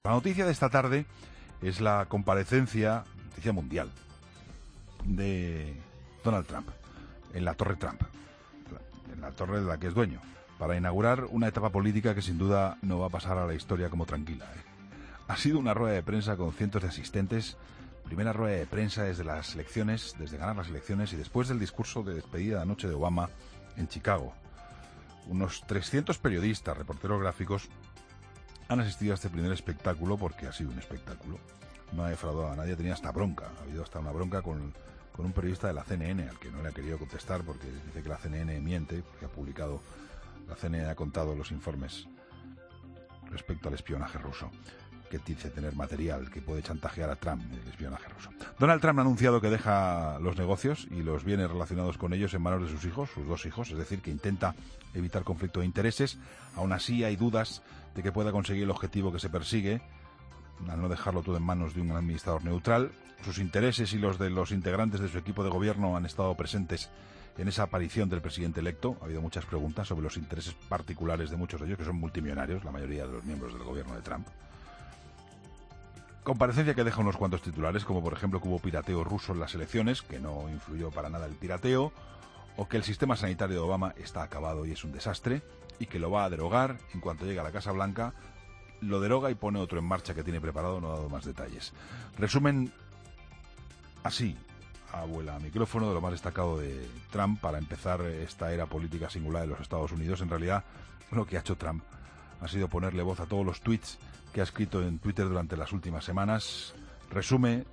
La noticia de esta tarde es la comparecencia, noticia mundial, de Donald Trump en la Torre Trump, en la torre de la que es dueño, para inaugurar una etapa política que sin duda no va a pasar a la historia como tranquila. Ha sido una rueda de prensa con cientos de asistentes, primera rueda de prensa desde las elecciones, desde ganar las elecciones y después del discurso de despedida de anoche de Obama en Chicago. Unos 300 periodistas, reporteros gráficos, han asistido a este primer espectáculo porque ha sido un espectáculo. No ha defraudado a nadie, tenía hasta bronca. Ha habido hasta una bronca con un periodista de la CNN al que no le ha querido contestar porque dice que la CNN miente, porque la CNN ha contado los informes respecto al espionaje ruso, que dice tener material que puede chantajear a Trump, el espionaje ruso. Donald Trump ha anunciado que deja los negocios y los bienes relacionados con ellos en manos de sus hijos, sus dos hijos, es decir, que intenta evitar conflicto de intereses. Aún así hay dudas de que pueda conseguir el objetivo que se persigue, al no dejarlo todo en manos de un administrador neutral. Sus intereses y los de los integrantes de su equipo de gobierno han estado presentes en esa aparición del presidente electo. Ha habido muchas preguntas sobre los intereses particulares de muchos de ellos, que son multimillonarios, la mayoría de los miembros del gobierno de Trump. Comparecencia que deja unos cuantos titulares, como por ejemplo que hubo pirateo ruso en las elecciones, que no influyó para nada el pirateo, o que el sistema sanitario de Obama está acabado y es un desastre, y que lo va a derogar en cuanto llegue a la Casa Blanca. Lo deroga y pone otro en marcha que tiene preparado, no ha dado más detalles. Resumen así, abuela a micrófono, de lo más destacado de Trump para empezar esta era política singular de los Estados Unidos. En realidad, lo que ha hecho Trump ha sido ponerle voz a todos los tweets que ha escrito en Twitter durante las últimas semanas. Resume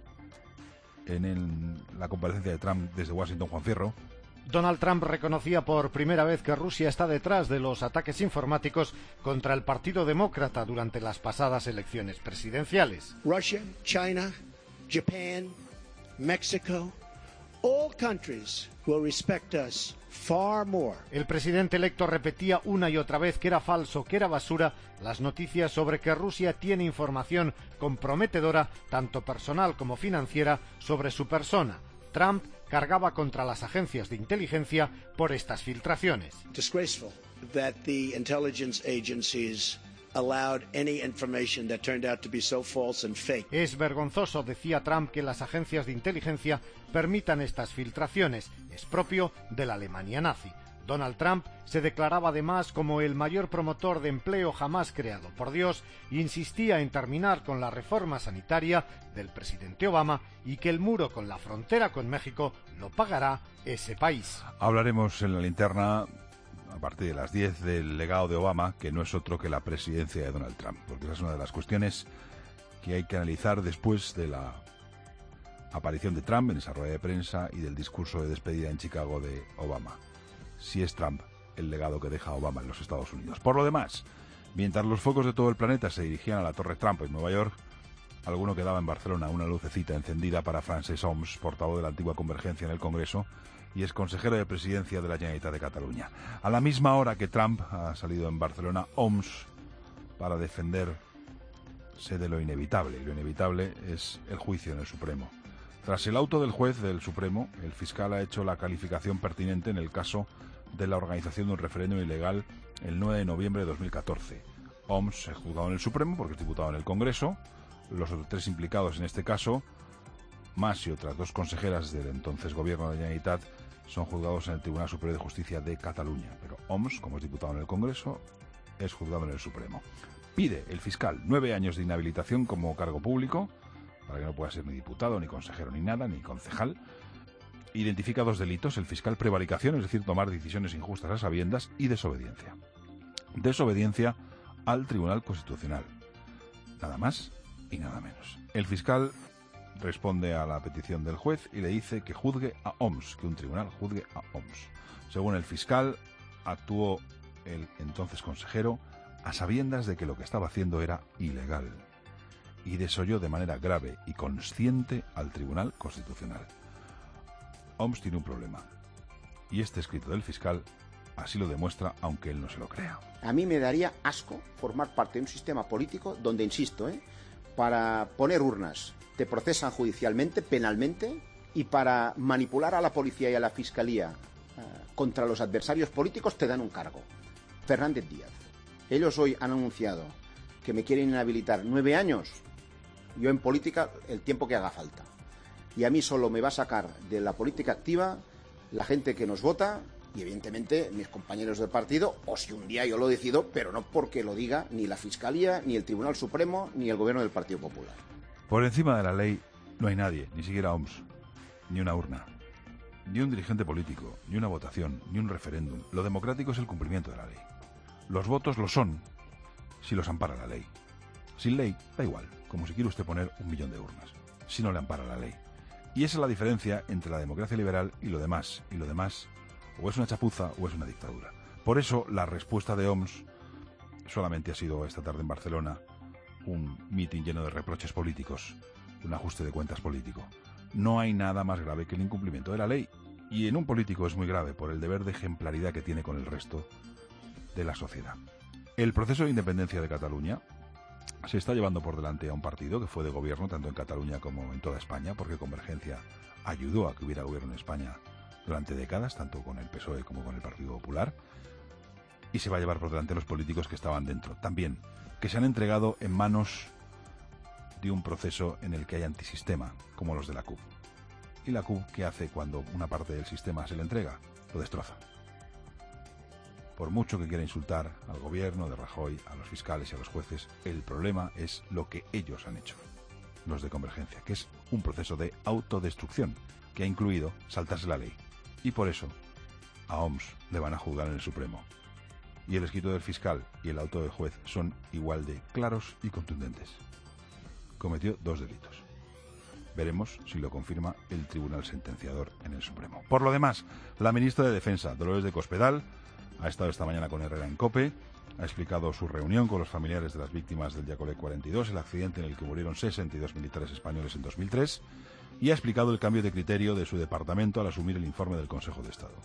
en la comparecencia de Trump desde Washington, Juan Fierro. Donald Trump reconocía por primera vez que Rusia está detrás de los ataques informáticos contra el Partido Demócrata durante las pasadas elecciones presidenciales. Russia, China, Japan, Mexico, all countries will respect us far more. El presidente electo repetía una y otra vez que era falso, que era basura, las noticias sobre que Rusia tiene información comprometedora, tanto personal como financiera, sobre su persona. Trump cargaba contra las agencias de inteligencia por estas filtraciones. Disgraceful that the intelligence agencies allowed any information that turned out to be so false and fake. Es vergonzoso, decía Trump, que las agencias de inteligencia permitan estas filtraciones. Es propio de la Alemania nazi. Donald Trump se declaraba además como el mayor promotor de empleo jamás creado por Dios e insistía en terminar con la reforma sanitaria del presidente Obama y que el muro con la frontera con México lo pagará ese país. Hablaremos en la linterna a partir de las 10 del legado de Obama, que no es otro que la presidencia de Donald Trump, porque esa es una de las cuestiones que hay que analizar después de la aparición de Trump en esa rueda de prensa y del discurso de despedida en Chicago de Obama. Si es Trump el legado que deja Obama en los Estados Unidos. Por lo demás, mientras los focos de todo el planeta se dirigían a la Torre Trump en Nueva York, alguno quedaba en Barcelona una lucecita encendida para Francesc Homs, portavoz de la antigua Convergencia en el Congreso y es consejero de presidencia de la Generalitat de Cataluña. A la misma hora que Trump ha salido en Barcelona, Homs, para defenderse de lo inevitable. Lo inevitable es el juicio en el Supremo. Tras el auto del juez del Supremo, el fiscal ha hecho la calificación pertinente en el caso de la organización de un referéndum ilegal el 9 de noviembre de 2014. Homs es juzgado en el Supremo porque es diputado en el Congreso. Los otros tres implicados en este caso, más y otras dos consejeras del entonces gobierno de la Generalitat, son juzgados en el Tribunal Superior de Justicia de Cataluña. Pero Homs, como es diputado en el Congreso, es juzgado en el Supremo. Pide el fiscal 9 años de inhabilitación como cargo público, para que no pueda ser ni diputado, ni consejero, ni nada, ni concejal. Identifica dos delitos: el fiscal prevaricación, es decir, tomar decisiones injustas a sabiendas, y desobediencia. Desobediencia al Tribunal Constitucional. Nada más y nada menos. El fiscal responde a la petición del juez y le dice que juzgue a Homs, que un tribunal juzgue a Homs. Según el fiscal, actuó el entonces consejero a sabiendas de que lo que estaba haciendo era ilegal y desoyó de manera grave y consciente al Tribunal Constitucional. Homs tiene un problema y este escrito del fiscal así lo demuestra, aunque él no se lo crea. A mí me daría asco formar parte de un sistema político donde, insisto, para poner urnas te procesan judicialmente, penalmente, y para manipular a la policía y a la fiscalía contra los adversarios políticos te dan un cargo. Fernández Díaz. Ellos hoy han anunciado que me quieren inhabilitar 9 años, yo en política el tiempo que haga falta. Y a mí solo me va a sacar de la política activa la gente que nos vota y evidentemente mis compañeros del partido, o si un día yo lo decido, pero no porque lo diga ni la Fiscalía, ni el Tribunal Supremo, ni el Gobierno del Partido Popular. Por encima de la ley no hay nadie, ni siquiera OMS, ni una urna, ni un dirigente político, ni una votación, ni un referéndum. Lo democrático es el cumplimiento de la ley. Los votos lo son si los ampara la ley. Sin ley, da igual, como si quiere usted poner 1 millón de urnas, si no le ampara la ley. Y esa es la diferencia entre la democracia liberal y lo demás. Y lo demás o es una chapuza o es una dictadura. Por eso la respuesta de OMS solamente ha sido esta tarde en Barcelona un mitin lleno de reproches políticos, un ajuste de cuentas político. No hay nada más grave que el incumplimiento de la ley. Y en un político es muy grave por el deber de ejemplaridad que tiene con el resto de la sociedad. El proceso de independencia de Cataluña se está llevando por delante a un partido que fue de gobierno tanto en Cataluña como en toda España, porque Convergencia ayudó a que hubiera gobierno en España durante décadas, tanto con el PSOE como con el Partido Popular, y se va a llevar por delante a los políticos que estaban dentro. También, que se han entregado en manos de un proceso en el que hay antisistema, como los de la CUP. ¿Y la CUP qué hace cuando una parte del sistema se le entrega? Lo destroza. Por mucho que quiera insultar al gobierno de Rajoy, a los fiscales y a los jueces, el problema es lo que ellos han hecho, los de Convergencia, que es un proceso de autodestrucción que ha incluido saltarse la ley. Y por eso a OMS le van a juzgar en el Supremo. Y el escrito del fiscal y el auto del juez son igual de claros y contundentes. Cometió 2 delitos. Veremos si lo confirma el tribunal sentenciador en el Supremo. Por lo demás, la ministra de Defensa, Dolores de Cospedal, ha estado esta mañana con Herrera en COPE, ha explicado su reunión con los familiares de las víctimas del Yacolé 42, el accidente en el que murieron 62 militares españoles en 2003, y ha explicado el cambio de criterio de su departamento al asumir el informe del Consejo de Estado.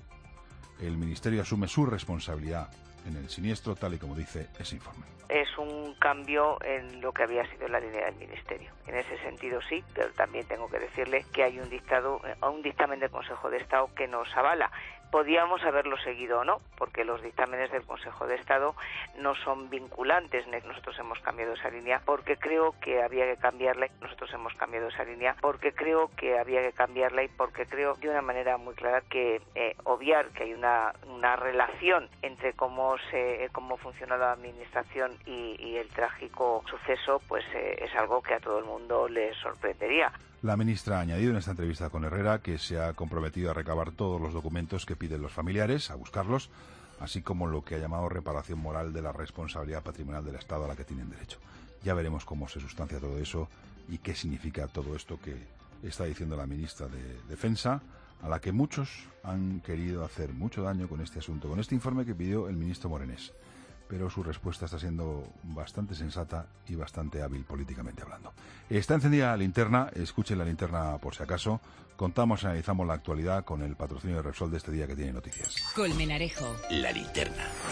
El Ministerio asume su responsabilidad en el siniestro, tal y como dice ese informe. Es un cambio en lo que había sido la línea del Ministerio. En ese sentido sí, pero también tengo que decirle que hay un dictamen del Consejo de Estado que nos avala. Podíamos haberlo seguido o no, porque los dictámenes del Consejo de Estado no son vinculantes. Nosotros hemos cambiado esa línea porque creo que había que cambiarla. Nosotros hemos cambiado esa línea porque creo que había que cambiarla y porque creo de una manera muy clara que obviar que hay una relación entre cómo funciona la administración y el trágico suceso, pues es algo que a todo el mundo le sorprendería. La ministra ha añadido en esta entrevista con Herrera que se ha comprometido a recabar todos los documentos que piden los familiares, a buscarlos, así como lo que ha llamado reparación moral de la responsabilidad patrimonial del Estado a la que tienen derecho. Ya veremos cómo se sustancia todo eso y qué significa todo esto que está diciendo la ministra de Defensa, a la que muchos han querido hacer mucho daño con este asunto, con este informe que pidió el ministro Morenés. Pero su respuesta está siendo bastante sensata y bastante hábil políticamente hablando. Está encendida la linterna, escuchen la linterna por si acaso. Contamos y analizamos la actualidad con el patrocinio de Repsol de este día que tiene noticias. Colmenarejo. La linterna.